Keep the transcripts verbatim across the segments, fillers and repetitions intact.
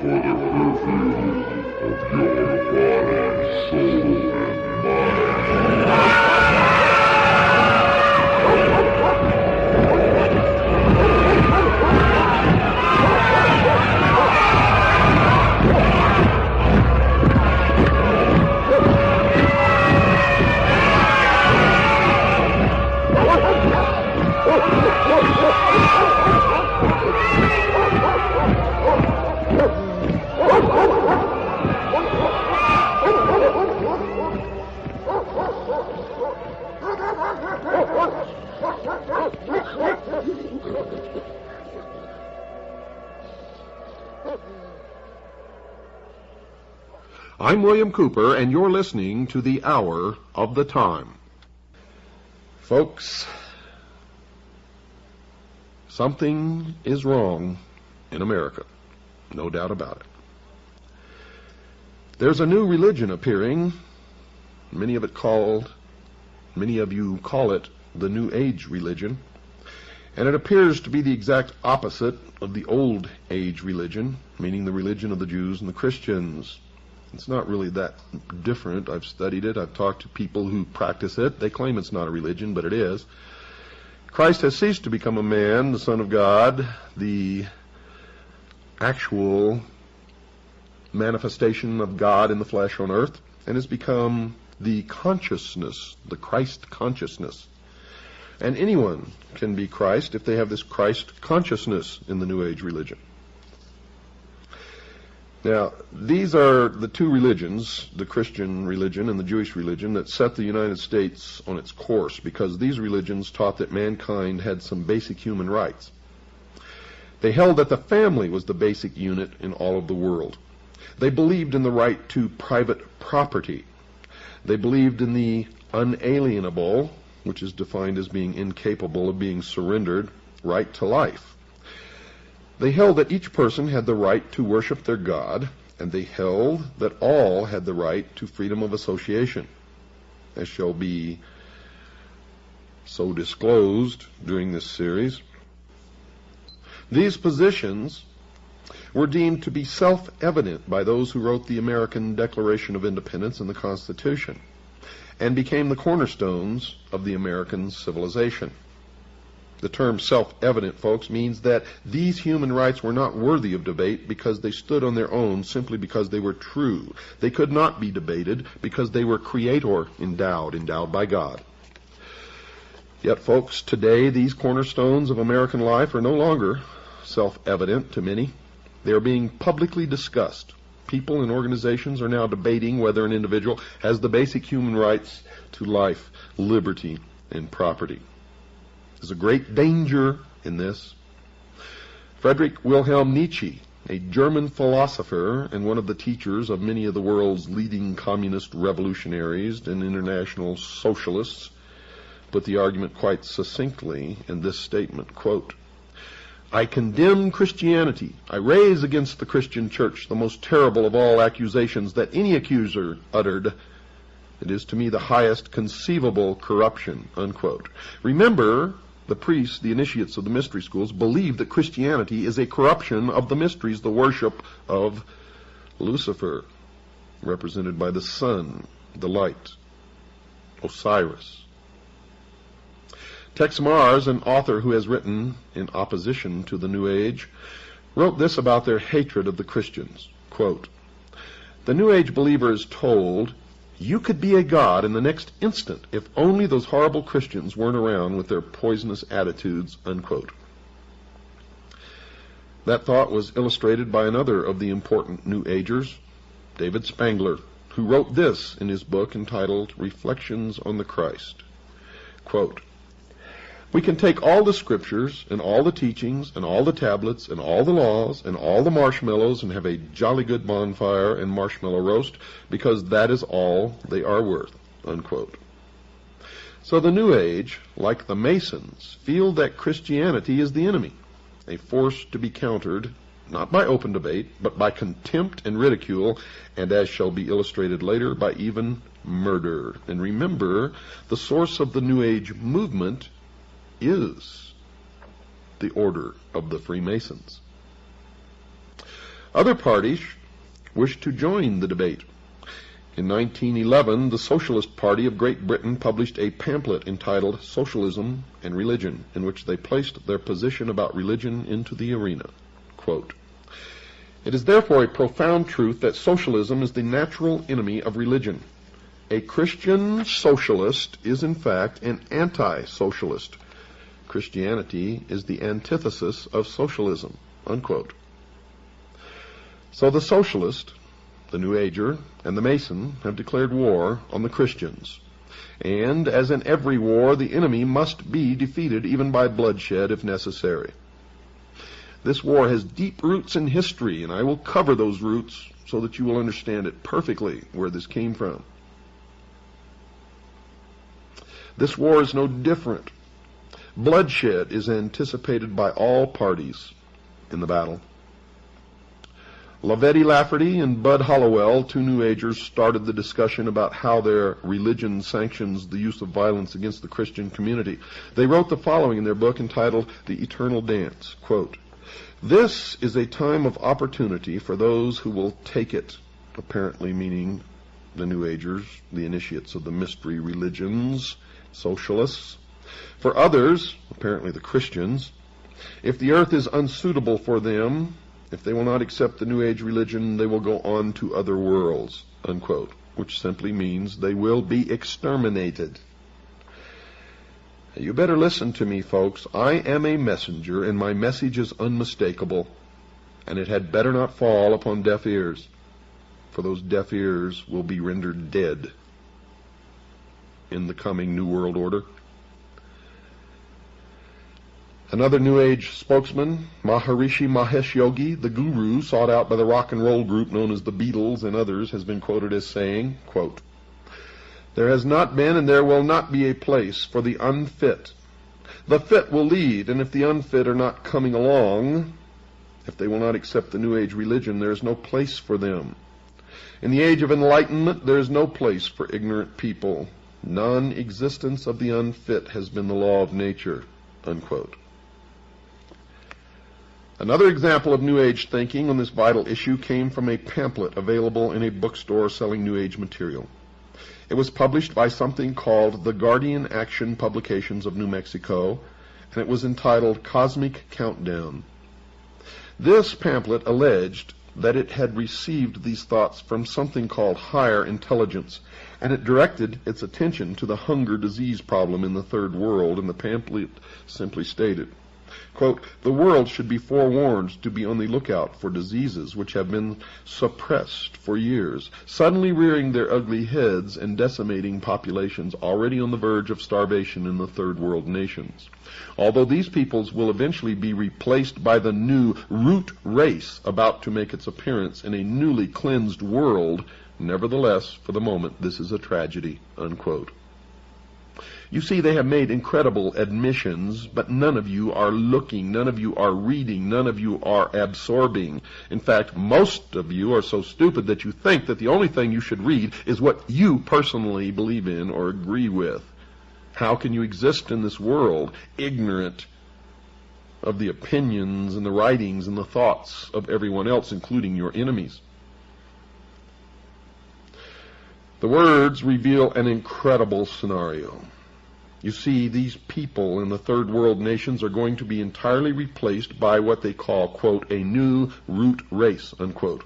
I'm William Cooper, and you're listening to the Hour of the Time. Folks, something is wrong in America, no doubt about it. There's a new religion appearing, many of it called, many of you call it the New Age religion, and it appears to be the exact opposite of the Old Age religion, meaning the religion of the Jews and the Christians. It's not really that different. I've studied it. I've talked to people who practice it. They claim it's not a religion, but it is. Christ has ceased to become a man, the Son of God, the actual manifestation of God in the flesh on earth, and has become the consciousness, the Christ consciousness. And anyone can be Christ if they have this Christ consciousness in the New Age religion. Now, these are the two religions, the Christian religion and the Jewish religion, that set the United States on its course, because these religions taught that mankind had some basic human rights. They held that the family was the basic unit in all of the world. They believed in the right to private property. They believed in the unalienable, which is defined as being incapable of being surrendered, right to life. They held that each person had the right to worship their God, and they held that all had the right to freedom of association, as shall be so disclosed during this series. These positions were deemed to be self-evident by those who wrote the American Declaration of Independence and the Constitution, and became the cornerstones of the American civilization. The term self-evident, folks, means that these human rights were not worthy of debate because they stood on their own simply because they were true. They could not be debated because they were creator endowed, endowed by God. Yet, folks, today these cornerstones of American life are no longer self-evident to many. They are being publicly discussed. People and organizations are now debating whether an individual has the basic human rights to life, liberty, and property. There's a great danger in this. Friedrich Wilhelm Nietzsche, a German philosopher and one of the teachers of many of the world's leading communist revolutionaries and international socialists, put the argument quite succinctly in this statement, quote, "I condemn Christianity. I raise against the Christian church the most terrible of all accusations that any accuser uttered. It is to me the highest conceivable corruption," unquote. Remember, the priests, the initiates of the mystery schools, believe that Christianity is a corruption of the mysteries, the worship of Lucifer, represented by the sun, the light, Osiris. Tex Mars, an author who has written in opposition to the New Age, wrote this about their hatred of the Christians, quote, "The New Age believer is told, you could be a god in the next instant if only those horrible Christians weren't around with their poisonous attitudes," unquote. That thought was illustrated by another of the important New Agers, David Spangler, who wrote this in his book entitled Reflections on the Christ. Quote, "We can take all the scriptures and all the teachings and all the tablets and all the laws and all the marshmallows and have a jolly good bonfire and marshmallow roast because that is all they are worth," unquote. So the New Age, like the Masons, feel that Christianity is the enemy, a force to be countered, not by open debate, but by contempt and ridicule, and as shall be illustrated later, by even murder. And remember, the source of the New Age movement is the order of the Freemasons. Other parties wished to join the debate. In nineteen eleven, the Socialist Party of Great Britain published a pamphlet entitled Socialism and Religion, in which they placed their position about religion into the arena. Quote, "It is therefore a profound truth that socialism is the natural enemy of religion. A Christian socialist is in fact an anti-socialist. Christianity is the antithesis of socialism." Unquote. So the socialist, the New Ager, and the Mason have declared war on the Christians. And, as in every war, the enemy must be defeated even by bloodshed if necessary. This war has deep roots in history, and I will cover those roots so that you will understand it perfectly where this came from. This war is no different. Bloodshed is anticipated by all parties in the battle. Lavetti Lafferty and Bud Hollowell, two New Agers, started the discussion about how their religion sanctions the use of violence against the Christian community. They wrote the following in their book entitled The Eternal Dance, quote, "This is a time of opportunity for those who will take it," apparently meaning the New Agers, the initiates of the mystery religions, socialists. "For others," apparently the Christians, "if the earth is unsuitable for them, if they will not accept the New Age religion, they will go on to other worlds," unquote, which simply means they will be exterminated. You better listen to me, folks. I am a messenger, and my message is unmistakable, and it had better not fall upon deaf ears, for those deaf ears will be rendered dead in the coming New World Order. Another New Age spokesman, Maharishi Mahesh Yogi, the guru sought out by the rock and roll group known as the Beatles and others, has been quoted as saying, quote, "There has not been and there will not be a place for the unfit. The fit will lead, and if the unfit are not coming along, if they will not accept the New Age religion, there is no place for them. In the age of enlightenment, there is no place for ignorant people. Non-existence of the unfit has been the law of nature," unquote. Another example of New Age thinking on this vital issue came from a pamphlet available in a bookstore selling New Age material. It was published by something called the Guardian Action Publications of New Mexico, and it was entitled Cosmic Countdown. This pamphlet alleged that it had received these thoughts from something called higher intelligence, and it directed its attention to the hunger disease problem in the third world, and the pamphlet simply stated, quote, "The world should be forewarned to be on the lookout for diseases which have been suppressed for years, suddenly rearing their ugly heads and decimating populations already on the verge of starvation in the third world nations. Although these peoples will eventually be replaced by the new root race about to make its appearance in a newly cleansed world, nevertheless, for the moment, this is a tragedy," unquote. You see, they have made incredible admissions, but none of you are looking, none of you are reading, none of you are absorbing. In fact, most of you are so stupid that you think that the only thing you should read is what you personally believe in or agree with. How can you exist in this world ignorant of the opinions and the writings and the thoughts of everyone else, including your enemies? The words reveal an incredible scenario. You see, these people in the third world nations are going to be entirely replaced by what they call, quote, "a new root race," unquote.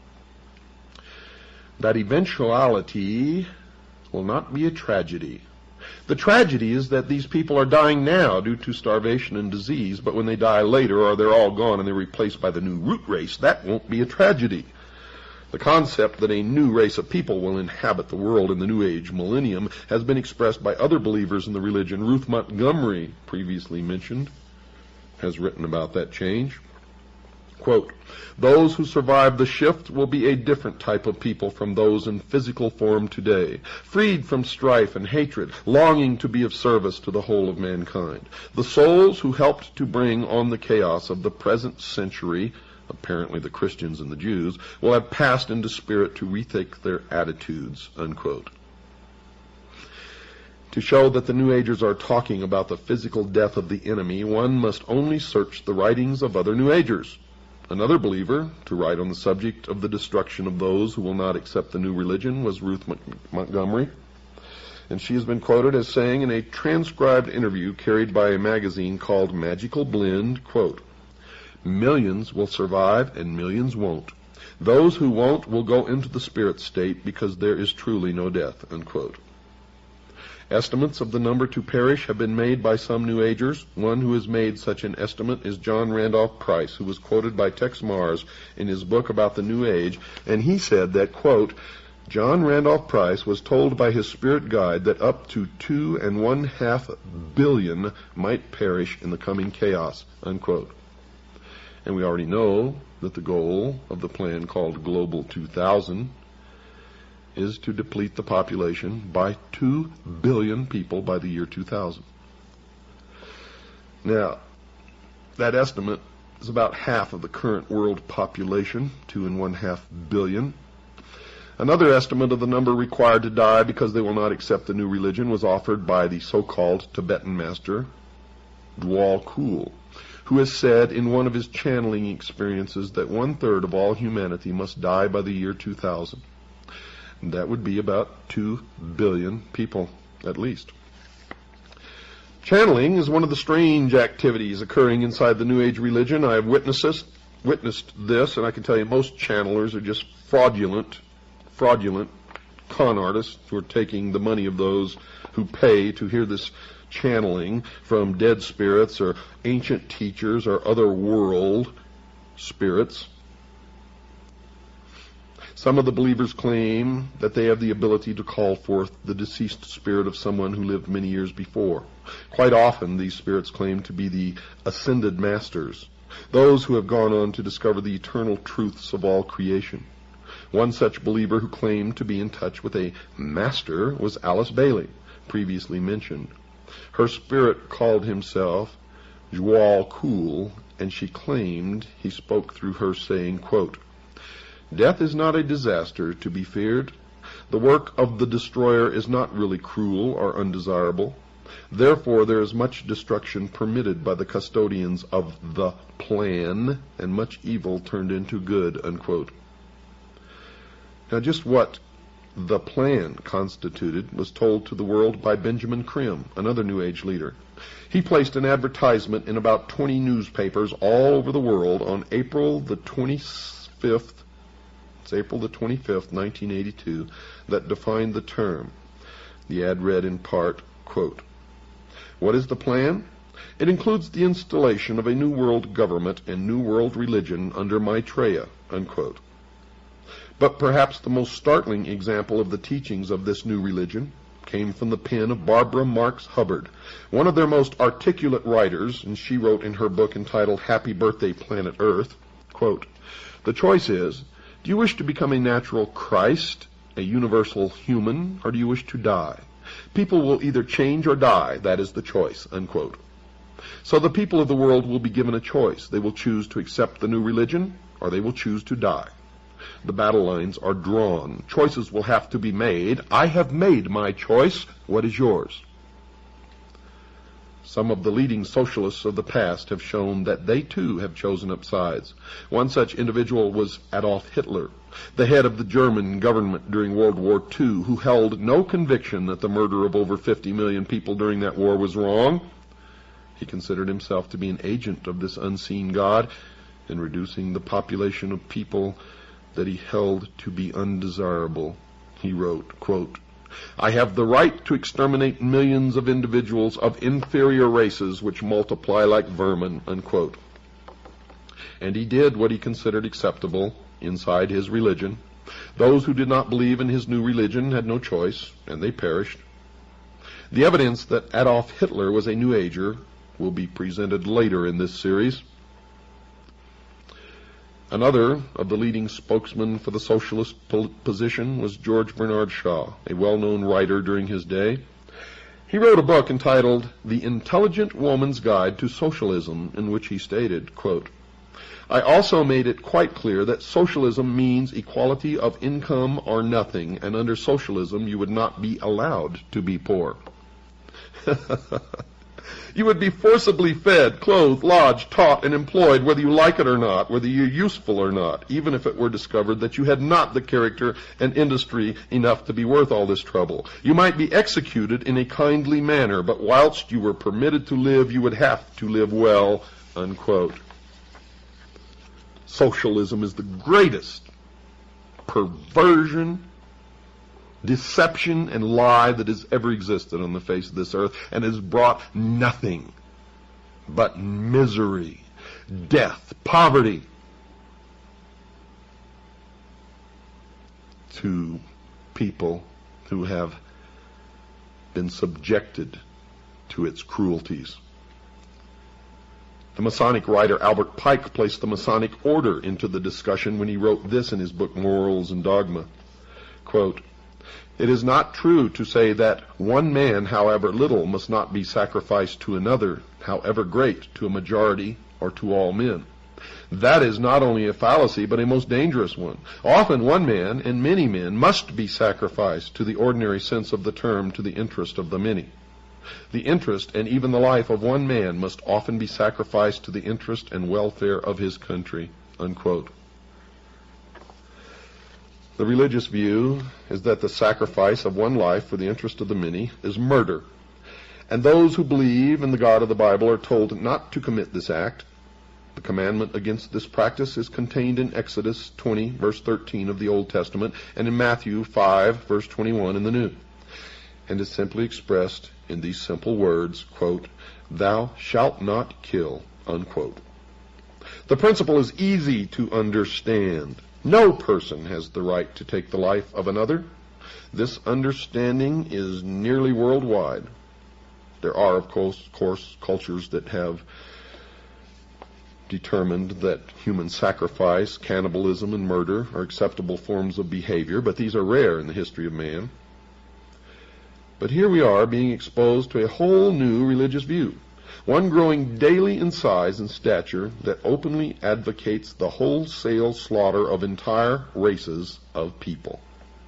That eventuality will not be a tragedy. The tragedy is that these people are dying now due to starvation and disease, but when they die later or they're all gone and they're replaced by the new root race, that won't be a tragedy. The concept that a new race of people will inhabit the world in the New Age millennium has been expressed by other believers in the religion. Ruth Montgomery, previously mentioned, has written about that change. Quote, "Those who survive the shift will be a different type of people from those in physical form today, freed from strife and hatred, longing to be of service to the whole of mankind. The souls who helped to bring on the chaos of the present century, apparently the Christians and the Jews, will have passed into spirit to rethink their attitudes," unquote. To show that the New Agers are talking about the physical death of the enemy, one must only search the writings of other New Agers. Another believer to write on the subject of the destruction of those who will not accept the new religion was Ruth Montgomery. And she has been quoted as saying in a transcribed interview carried by a magazine called Magical Blend, quote, "Millions will survive and millions won't. Those who won't will go into the spirit state because there is truly no death," unquote. Estimates of the number to perish have been made by some New Agers. One who has made such an estimate is John Randolph Price, who was quoted by Tex Mars in his book about the New Age, and he said that, quote, John Randolph Price was told by his spirit guide that up to two and one half billion might perish in the coming chaos, unquote. And we already know that the goal of the plan called Global two thousand is to deplete the population by two billion people by the year two thousand. Now, that estimate is about half of the current world population, two and one half billion. Another estimate of the number required to die because they will not accept the new religion was offered by the so-called Tibetan master, Djwhal Khul, who has said in one of his channeling experiences that one-third of all humanity must die by the year two thousand. And that would be about two billion people, at least. Channeling is one of the strange activities occurring inside the New Age religion. I have witnessed this, witnessed this, and I can tell you most channelers are just fraudulent fraudulent con artists who are taking the money of those who pay to hear this channeling from dead spirits or ancient teachers or other world spirits. Some of the believers claim that they have the ability to call forth the deceased spirit of someone who lived many years before. Quite often these spirits claim to be the ascended masters, those who have gone on to discover the eternal truths of all creation. One such believer who claimed to be in touch with a master was Alice Bailey, previously mentioned. Her spirit called himself Djwhal Khul, and she claimed he spoke through her saying, quote, "Death is not a disaster to be feared. The work of the destroyer is not really cruel or undesirable. Therefore there is much destruction permitted by the custodians of the plan, and much evil turned into good," unquote. Now, just what the plan constituted was told to the world by Benjamin Krim, another New Age leader. He placed an advertisement in about twenty newspapers all over the world on April the twenty-fifth, it's April the twenty-fifth, nineteen eighty-two, that defined the term. The ad read in part, quote, "What is the plan? It includes the installation of a new world government and new world religion under Maitreya," unquote. But perhaps the most startling example of the teachings of this new religion came from the pen of Barbara Marx Hubbard, one of their most articulate writers, and she wrote in her book entitled Happy Birthday, Planet Earth, quote, "The choice is, do you wish to become a natural Christ, a universal human, or do you wish to die? People will either change or die, that is the choice," unquote. So the people of the world will be given a choice. They will choose to accept the new religion, or they will choose to die. The battle lines are drawn. Choices will have to be made. I have made my choice. What is yours? Some of the leading socialists of the past have shown that they too have chosen up sides. One such individual was Adolf Hitler, the head of the German government during World War Two, who held no conviction that the murder of over fifty million people during that war was wrong. He considered himself to be an agent of this unseen God in reducing the population of people that he held to be undesirable. He wrote, quote, "I have the right to exterminate millions of individuals of inferior races which multiply like vermin," unquote. And he did what he considered acceptable inside his religion. Those who did not believe in his new religion had no choice, and they perished. The evidence that Adolf Hitler was a New Ager will be presented later in this series. Another of the leading spokesmen for the socialist position was George Bernard Shaw, a well-known writer during his day. He wrote a book entitled The Intelligent Woman's Guide to Socialism, in which he stated, quote, "I also made it quite clear that socialism means equality of income or nothing, and under socialism you would not be allowed to be poor." You would be forcibly fed, clothed, lodged, taught, and employed, whether you like it or not, whether you're useful or not, even if it were discovered that you had not the character and industry enough to be worth all this trouble. You might be executed in a kindly manner, but whilst you were permitted to live, you would have to live well, unquote. Socialism is the greatest perversion, deception, and lie that has ever existed on the face of this earth, and has brought nothing but misery, death, poverty to people who have been subjected to its cruelties. The Masonic writer Albert Pike placed the Masonic order into the discussion when he wrote this in his book Morals and Dogma. Quote, "It is not true to say that one man, however little, must not be sacrificed to another, however great, to a majority or to all men. That is not only a fallacy, but a most dangerous one. Often one man and many men must be sacrificed, to the ordinary sense of the term, to the interest of the many. The interest and even the life of one man must often be sacrificed to the interest and welfare of his country," unquote. The religious view is that the sacrifice of one life for the interest of the many is murder, and those who believe in the God of the Bible are told not to commit this act. The commandment against this practice is contained in Exodus twenty, verse thirteen of the Old Testament, and in Matthew five, verse twenty-one in the New, and is simply expressed in these simple words, quote, "Thou shalt not kill," unquote. The principle is easy to understand. No person has the right to take the life of another. This understanding is nearly worldwide. There are, of course, course, cultures that have determined that human sacrifice, cannibalism, and murder are acceptable forms of behavior, but these are rare in the history of man. But here we are being exposed to a whole new religious view, one growing daily in size and stature, that openly advocates the wholesale slaughter of entire races of people.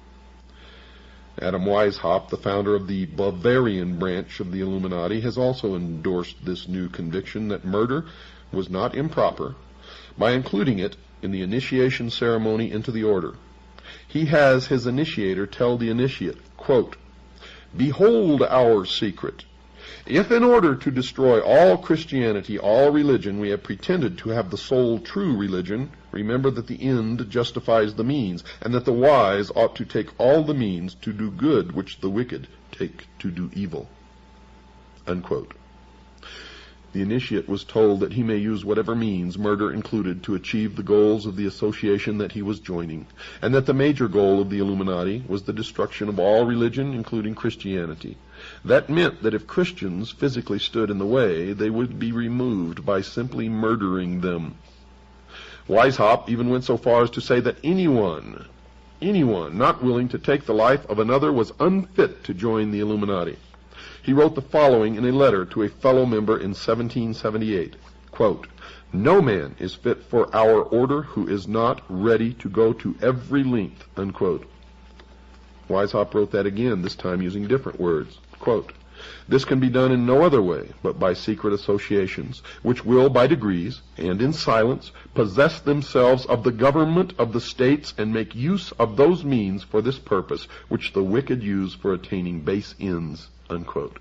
Adam Weishaupt, the founder of the Bavarian branch of the Illuminati, has also endorsed this new conviction that murder was not improper by including it in the initiation ceremony into the order. He has his initiator tell the initiate, quote, "Behold our secret. If in order to destroy all Christianity, all religion, we have pretended to have the sole true religion, remember that the end justifies the means, and that the wise ought to take all the means to do good which the wicked take to do evil." Unquote. The initiate was told that he may use whatever means, murder included, to achieve the goals of the association that he was joining, and that the major goal of the Illuminati was the destruction of all religion, including Christianity. That meant that if Christians physically stood in the way, they would be removed by simply murdering them. Weishaupt even went so far as to say that anyone, anyone not willing to take the life of another was unfit to join the Illuminati. He wrote the following in a letter to a fellow member in seventeen seventy-eight, quote, "No man is fit for our order who is not ready to go to every length," unquote. Weishaupt wrote that again, this time using different words. Quote, "This can be done in no other way but by secret associations, which will by degrees, and in silence, possess themselves of the government of the states and make use of those means for this purpose, which the wicked use for attaining base ends," unquote.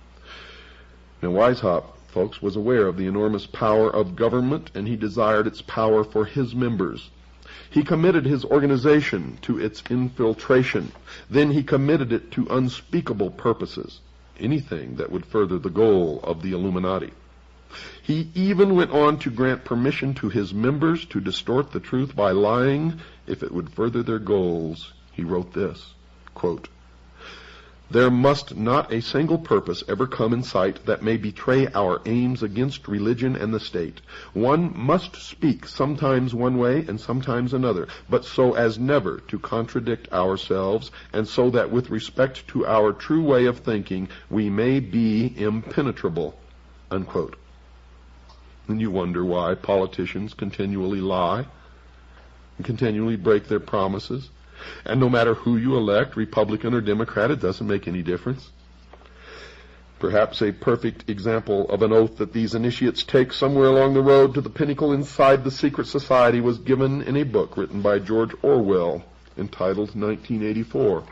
Now Weishaupt, folks, was aware of the enormous power of government, and he desired its power for his members. He committed his organization to its infiltration. Then he committed it to unspeakable purposes, anything that would further the goal of the Illuminati. He even went on to grant permission to his members to distort the truth by lying if it would further their goals. He wrote this, quote, "There must not a single purpose ever come in sight that may betray our aims against religion and the state. One must speak sometimes one way and sometimes another, but so as never to contradict ourselves, and so that with respect to our true way of thinking we may be impenetrable," unquote. And you wonder why politicians continually lie and continually break their promises. And no matter who you elect, Republican or Democrat, it doesn't make any difference. Perhaps a perfect example of an oath that these initiates take somewhere along the road to the pinnacle inside the secret society was given in a book written by George Orwell entitled nineteen eighty-four.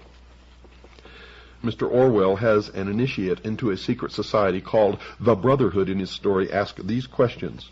Mister Orwell has an initiate into a secret society called the Brotherhood in his story ask these questions.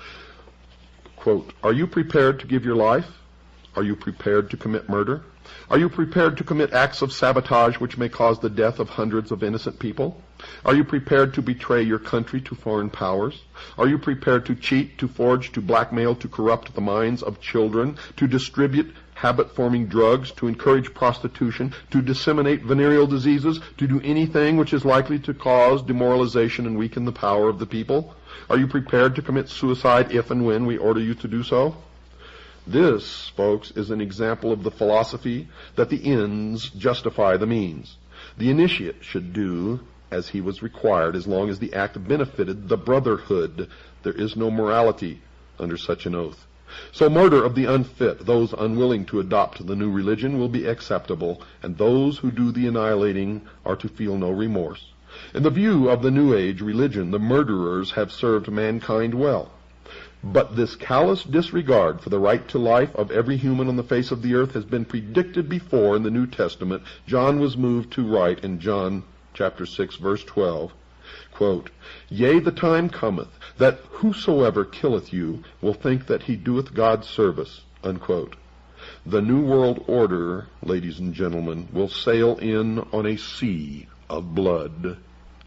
Quote, "Are you prepared to give your life? Are you prepared to commit murder? Are you prepared to commit acts of sabotage which may cause the death of hundreds of innocent people? Are you prepared to betray your country to foreign powers? Are you prepared to cheat, to forge, to blackmail, to corrupt the minds of children, to distribute habit-forming drugs, to encourage prostitution, to disseminate venereal diseases, to do anything which is likely to cause demoralization and weaken the power of the people? Are you prepared to commit suicide if and when we order you to do so?" This, folks, is an example of the philosophy that the ends justify the means. The initiate should do as he was required as long as the act benefited the brotherhood. There is no morality under such an oath. So murder of the unfit, those unwilling to adopt the new religion, will be acceptable, and those who do the annihilating are to feel no remorse. In the view of the New Age religion, the murderers have served mankind well. But this callous disregard for the right to life of every human on the face of the earth has been predicted before in the New Testament. John was moved to write in John chapter six, verse twelve, quote, "Yea, the time cometh, that whosoever killeth you will think that he doeth God service," unquote. The New World Order, ladies and gentlemen, will sail in on a sea of blood.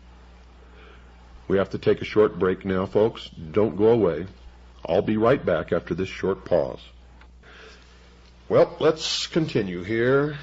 We have to take a short break now, folks. Don't go away. I'll be right back after this short pause. Well, let's continue here.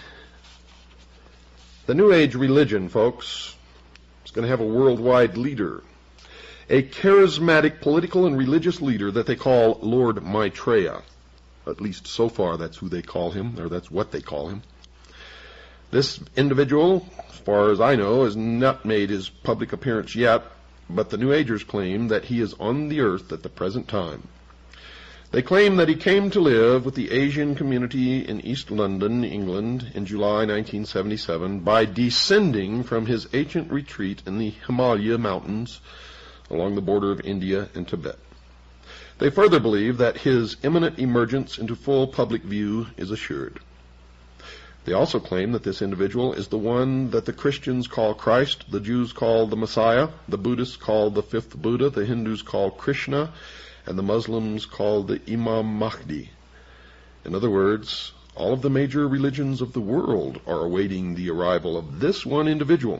The New Age religion, folks, is going to have a worldwide leader. A charismatic political and religious leader that they call Lord Maitreya. At least so far that's who they call him, or that's what they call him. This individual, as far as I know, has not made his public appearance yet, but the New Agers claim that he is on the earth at the present time. They claim that he came to live with the Asian community in East London, England, in July nineteen seventy-seven by descending from his ancient retreat in the Himalaya mountains along the border of India and Tibet. They further believe that his imminent emergence into full public view is assured. They also claim that this individual is the one that the Christians call Christ, the Jews call the Messiah, the Buddhists call the fifth Buddha, the Hindus call Krishna, and the Muslims call the Imam Mahdi. In other words, all of the major religions of the world are awaiting the arrival of this one individual.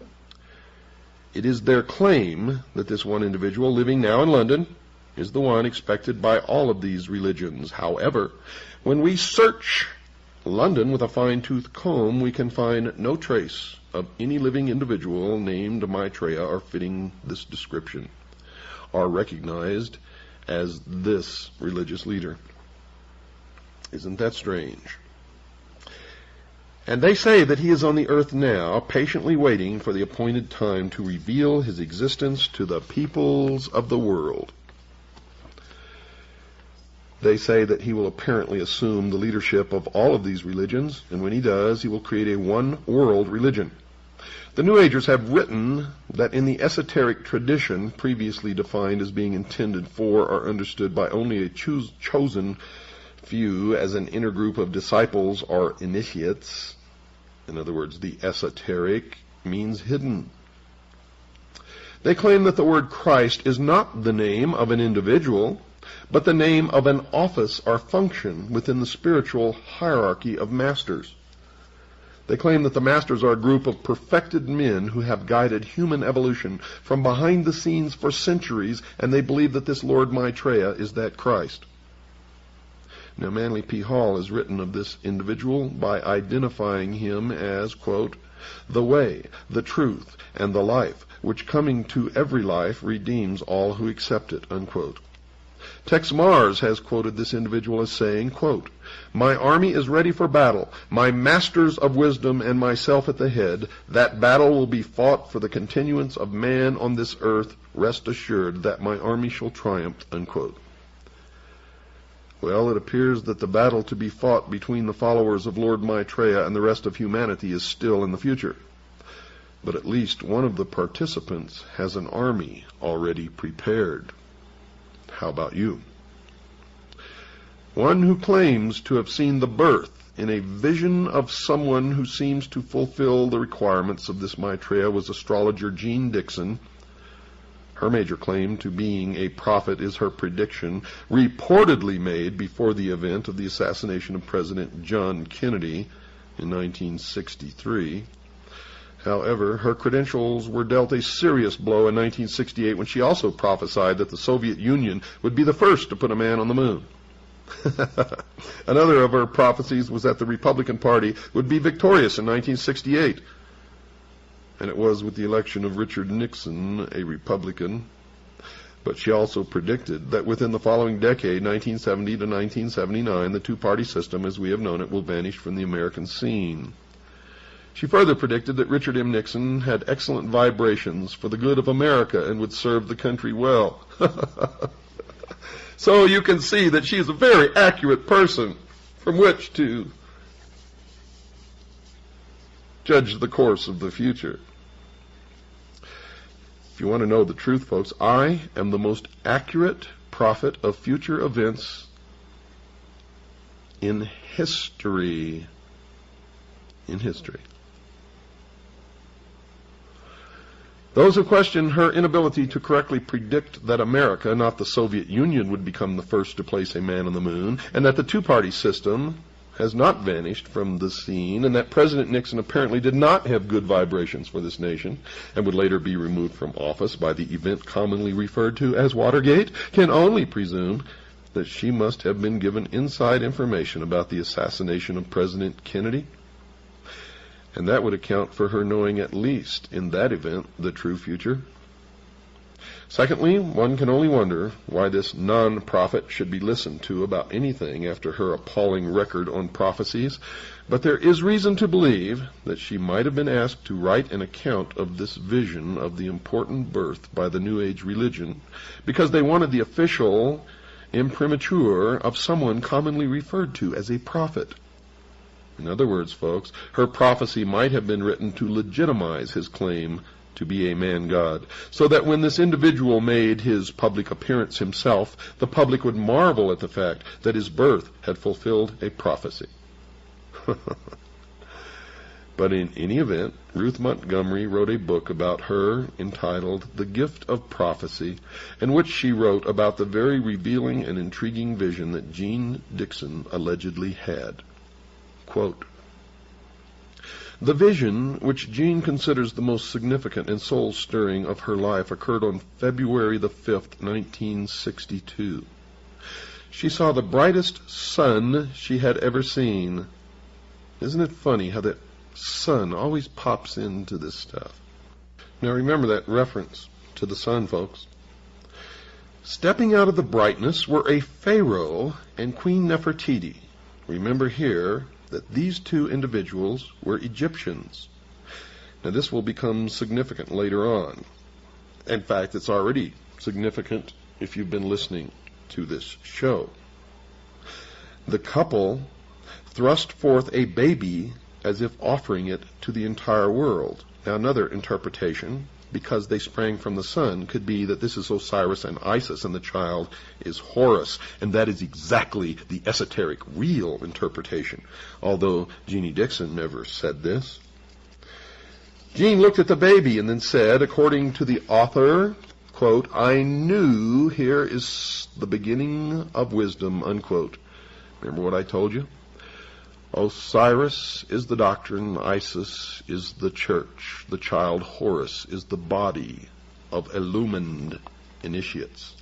It is their claim that this one individual living now in London is the one expected by all of these religions. However, when we search London with a fine-tooth comb, we can find no trace of any living individual named Maitreya or fitting this description, or recognized as this religious leader. Isn't that strange? And they say that he is on the earth now, patiently waiting for the appointed time to reveal his existence to the peoples of the world. They say that he will apparently assume the leadership of all of these religions, and when he does, he will create a one-world religion. The New Agers have written that in the esoteric tradition, previously defined as being intended for or understood by only a choos- chosen few as an inner group of disciples or initiates, in other words, the esoteric means hidden. They claim that the word Christ is not the name of an individual, but the name of an office or function within the spiritual hierarchy of masters. They claim that the masters are a group of perfected men who have guided human evolution from behind the scenes for centuries, and they believe that this Lord Maitreya is that Christ. Now, Manly P. Hall has written of this individual by identifying him as, quote, "the way, the truth, and the life, which coming to every life redeems all who accept it," unquote. Tex Mars has quoted this individual as saying, quote, "My army is ready for battle, my masters of wisdom and myself at the head. That battle will be fought for the continuance of man on this earth. Rest assured that my army shall triumph," unquote. Well, it appears that the battle to be fought between the followers of Lord Maitreya and the rest of humanity is still in the future. but at least one of the participants has an army already prepared. How about you? One who claims to have seen the birth in a vision of someone who seems to fulfill the requirements of this Maitreya was astrologer Jean Dixon. Her major claim to being a prophet is her prediction, reportedly made before the event of the assassination of President John Kennedy in nineteen sixty-three. However, her credentials were dealt a serious blow in nineteen sixty-eight when she also prophesied that the Soviet Union would be the first to put a man on the moon. Another of her prophecies was that the Republican Party would be victorious in nineteen sixty-eight. And it was with the election of Richard Nixon, a Republican. But she also predicted that within the following decade, nineteen seventy to nineteen seventy-nine, the two-party system as we have known it will vanish from the American scene. She further predicted that Richard M. Nixon had excellent vibrations for the good of America and would serve the country well. So you can see that she is a very accurate person from which to judge the course of the future. If you want to know the truth, folks, I am the most accurate prophet of future events in history. In history. Those who question her inability to correctly predict that America, not the Soviet Union, would become the first to place a man on the moon, and that the two-party system has not vanished from the scene, and that President Nixon apparently did not have good vibrations for this nation, and would later be removed from office by the event commonly referred to as Watergate, can only presume that she must have been given inside information about the assassination of President Kennedy. And that would account for her knowing at least, in that event, the true future. Secondly, one can only wonder why this non-prophet should be listened to about anything after her appalling record on prophecies, but there is reason to believe that she might have been asked to write an account of this vision of the important birth by the New Age religion, because they wanted the official imprimatur of someone commonly referred to as a prophet. In other words, folks, her prophecy might have been written to legitimize his claim to be a man-god, so that when this individual made his public appearance himself, the public would marvel at the fact that his birth had fulfilled a prophecy. But in any event, Ruth Montgomery wrote a book about her entitled The Gift of Prophecy, in which she wrote about the very revealing and intriguing vision that Jean Dixon allegedly had. Quote, "The vision, which Jean considers the most significant and soul-stirring of her life, occurred on February the fifth, nineteen sixty-two. She saw the brightest sun she had ever seen." Isn't it funny how that sun always pops into this stuff? Now remember that reference to the sun, folks. "Stepping out of the brightness were a Pharaoh and Queen Nefertiti." Remember here that these two individuals were Egyptians. Now this will become significant later on. In fact, it's already significant if you've been listening to this show. The couple thrust forth a baby as if offering it to the entire world. Now another interpretation, because they sprang from the sun, could be that this is Osiris and Isis and the child is Horus, and that is exactly the esoteric, real interpretation, although Jeannie Dixon never said this. Jean looked at the baby and then said, according to the author, quote, "I knew here is the beginning of wisdom," unquote. Remember what I told you? Osiris is the doctrine, Isis is the church, the child Horus is the body of illumined initiates.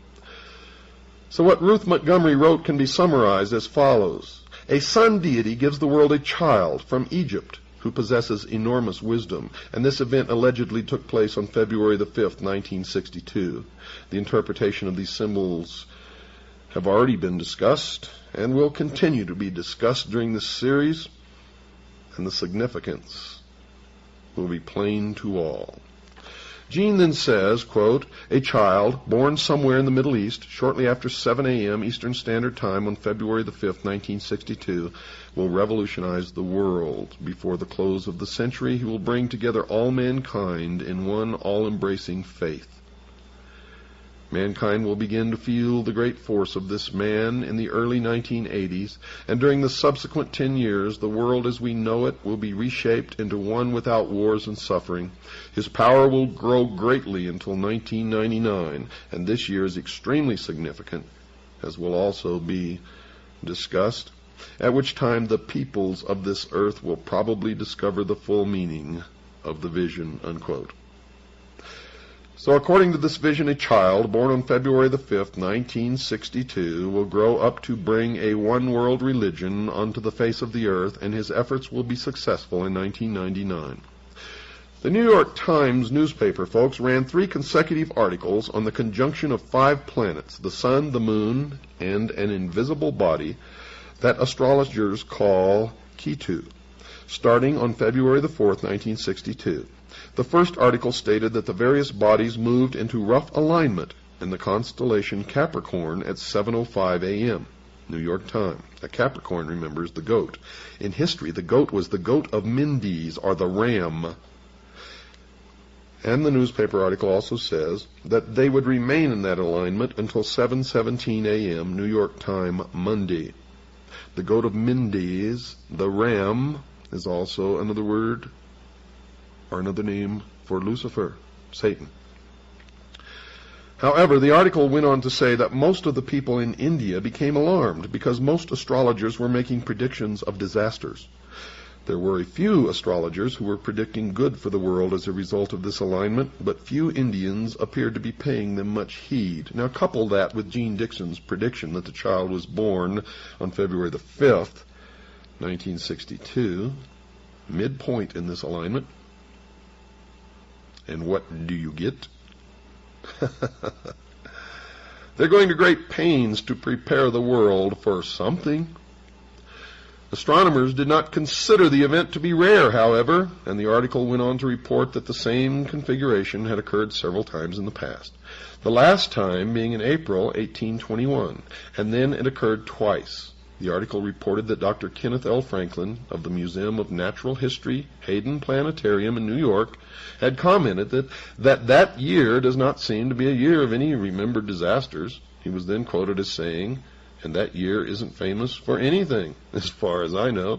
So what Ruth Montgomery wrote can be summarized as follows. A sun deity gives the world a child from Egypt who possesses enormous wisdom, and this event allegedly took place on February the fifth, nineteen sixty-two. The interpretation of these symbols have already been discussed and will continue to be discussed during this series, and the significance will be plain to all. Jean then says, quote, a child born somewhere in the Middle East shortly after seven a.m. Eastern Standard Time on February the fifth, nineteen sixty-two, will revolutionize the world. Before the close of the century, he will bring together all mankind in one all-embracing faith. Mankind will begin to feel the great force of this man in the early nineteen eighties, and during the subsequent ten years, the world as we know it will be reshaped into one without wars and suffering. His power will grow greatly until nineteen ninety-nine, and this year is extremely significant, as will also be discussed, at which time the peoples of this earth will probably discover the full meaning of the vision, unquote. So according to this vision, a child born on February the fifth, nineteen sixty-two, will grow up to bring a one-world religion onto the face of the earth, and his efforts will be successful in nineteen ninety-nine. The New York Times newspaper, folks, ran three consecutive articles on the conjunction of five planets, the sun, the moon, and an invisible body that astrologers call Ketu, starting on February the fourth, nineteen sixty-two. The first article stated that the various bodies moved into rough alignment in the constellation Capricorn at seven oh five a.m. New York time. A Capricorn, remember, is the goat. In history, the goat was the goat of Mendes, or the ram. And the newspaper article also says that they would remain in that alignment until seven seventeen a.m. New York time Monday. The goat of Mendes, the ram, is also another word or another name for Lucifer, Satan. However, the article went on to say that most of the people in India became alarmed because most astrologers were making predictions of disasters. There were a few astrologers who were predicting good for the world as a result of this alignment, but few Indians appeared to be paying them much heed. Now couple that with Jean Dixon's prediction that the child was born on February the fifth, nineteen sixty-two, midpoint in this alignment. And what do you get? They're going to great pains to prepare the world for something. Astronomers did not consider the event to be rare, however, and the article went on to report that the same configuration had occurred several times in the past. The last time being in April eighteen twenty-one, and then it occurred twice. The article reported that Doctor Kenneth L. Franklin of the Museum of Natural History, Hayden Planetarium in New York, had commented that, that that year does not seem to be a year of any remembered disasters. He was then quoted as saying, and that year isn't famous for anything, as far as I know.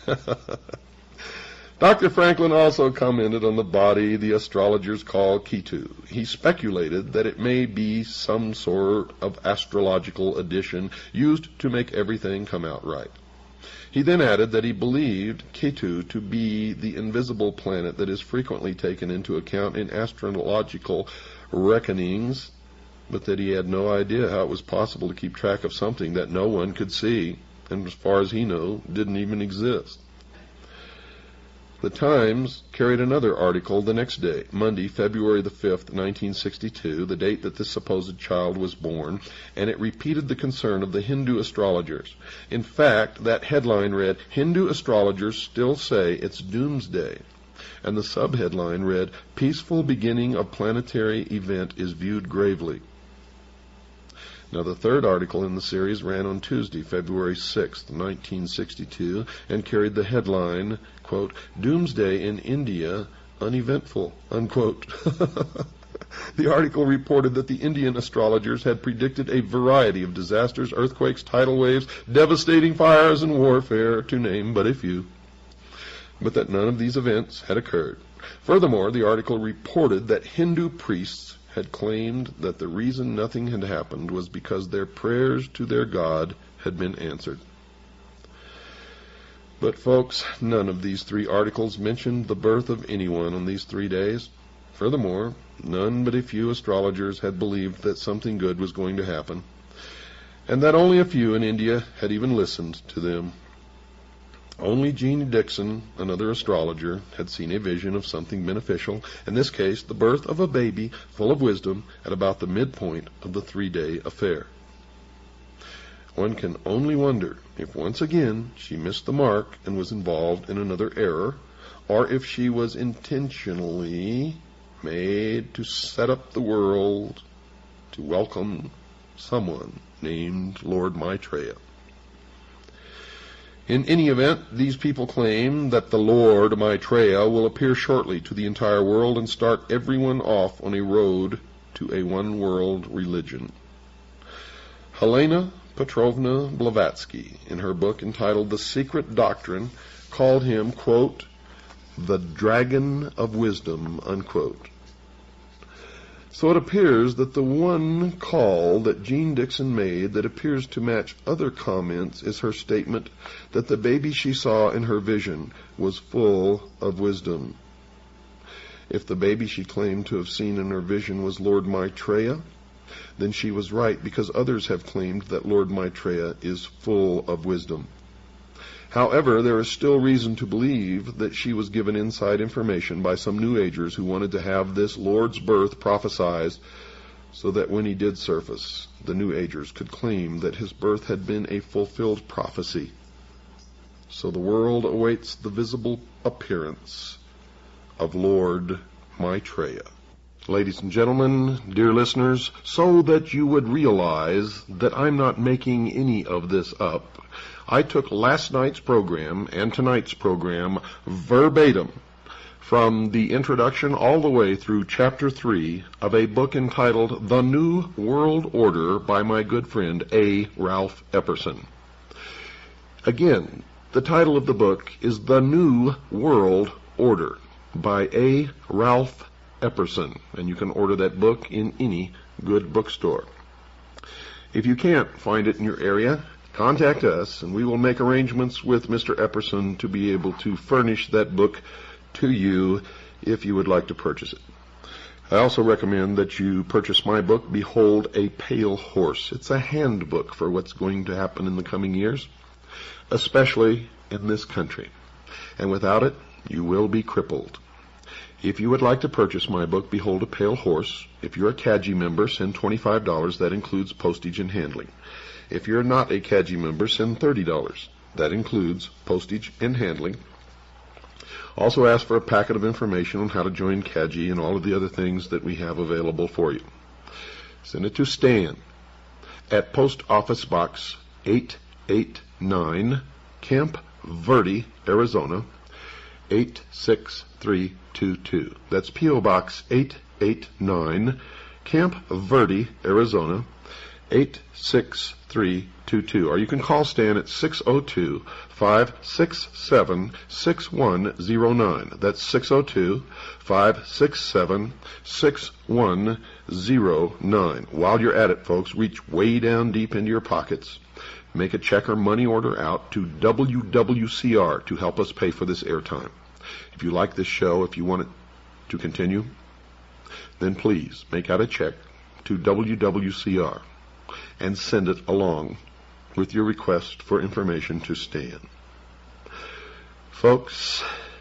Doctor Franklin also commented on the body the astrologers call Ketu. He speculated that it may be some sort of astrological addition used to make everything come out right. He then added that he believed Ketu to be the invisible planet that is frequently taken into account in astrological reckonings, but that he had no idea how it was possible to keep track of something that no one could see, and as far as he knew, didn't even exist. The Times carried another article the next day, Monday, February the fifth, nineteen sixty-two, the date that this supposed child was born, and it repeated the concern of the Hindu astrologers. In fact, that headline read, Hindu astrologers still say it's doomsday. And the subheadline read, Peaceful beginning of planetary event is viewed gravely. Now, the third article in the series ran on Tuesday, February sixth, nineteen sixty-two, and carried the headline, quote, Doomsday in India, uneventful, unquote. The article reported that the Indian astrologers had predicted a variety of disasters, earthquakes, tidal waves, devastating fires, and warfare, to name but a few, but that none of these events had occurred. Furthermore, the article reported that Hindu priests had claimed that the reason nothing had happened was because their prayers to their God had been answered. But, folks, none of these three articles mentioned the birth of anyone on these three days. Furthermore, none but a few astrologers had believed that something good was going to happen, and that only a few in India had even listened to them. Only Jean Dixon, another astrologer, had seen a vision of something beneficial, in this case the birth of a baby full of wisdom at about the midpoint of the three-day affair. One can only wonder if once again she missed the mark and was involved in another error, or if she was intentionally made to set up the world to welcome someone named Lord Maitreya. In any event, these people claim that the Lord Maitreya will appear shortly to the entire world and start everyone off on a road to a one-world religion. Helena Petrovna Blavatsky, in her book entitled The Secret Doctrine, called him, quote, the Dragon of Wisdom, unquote. So it appears that the one call that Jean Dixon made that appears to match other comments is her statement that the baby she saw in her vision was full of wisdom. If the baby she claimed to have seen in her vision was Lord Maitreya, then she was right, because others have claimed that Lord Maitreya is full of wisdom. However, there is still reason to believe that she was given inside information by some New Agers who wanted to have this Lord's birth prophesied so that when he did surface, the New Agers could claim that his birth had been a fulfilled prophecy. So the world awaits the visible appearance of Lord Maitreya. Ladies and gentlemen, dear listeners, so that you would realize that I'm not making any of this up, I took last night's program and tonight's program verbatim from the introduction all the way through chapter three of a book entitled The New World Order by my good friend A. Ralph Epperson. Again, the title of the book is The New World Order by A. Ralph Epperson, and you can order that book in any good bookstore. If you can't find it in your area, contact us, and we will make arrangements with Mister Epperson to be able to furnish that book to you if you would like to purchase it. I also recommend that you purchase my book, Behold a Pale Horse. It's a handbook for what's going to happen in the coming years, especially in this country. And without it, you will be crippled. If you would like to purchase my book, Behold a Pale Horse, if you're a C A G I member, send twenty-five dollars. That includes postage and handling. If you're not a C A G I member, send thirty dollars. That includes postage and handling. Also ask for a packet of information on how to join C A G I and all of the other things that we have available for you. Send it to Stan at Post Office Box eight eight nine, Camp Verde, Arizona, eight six three two two. That's P O Box eight eight nine, Camp Verde, Arizona, eight six three two two. Or you can call Stan at six oh two, five six seven, six one oh nine. That's six oh two, five six seven, six one oh nine. While you're at it, folks, reach way down deep into your pockets. Make a check or money order out to W W C R to help us pay for this airtime. If you like this show, if you want it to continue, then please make out a check to W W C R and send it along with your request for information to Stan. Folks,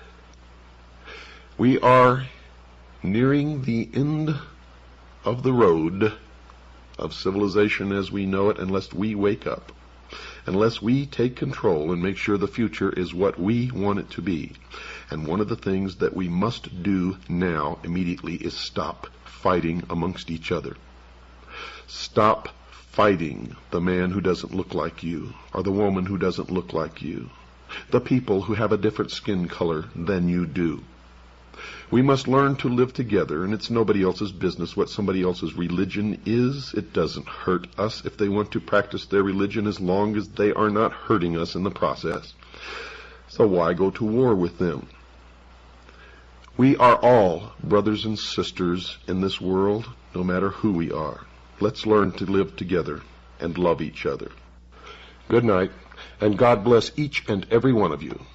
we are nearing the end of the road of civilization as we know it, unless we wake up, unless we take control and make sure the future is what we want it to be. And one of the things that we must do now immediately is stop fighting amongst each other. Stop fighting the man who doesn't look like you, or the woman who doesn't look like you, the people who have a different skin color than you do. We must learn to live together, and it's nobody else's business what somebody else's religion is. It doesn't hurt us if they want to practice their religion, as long as they are not hurting us in the process. So why go to war with them? We are all brothers and sisters in this world, no matter who we are. Let's learn to live together and love each other. Good night, and God bless each and every one of you.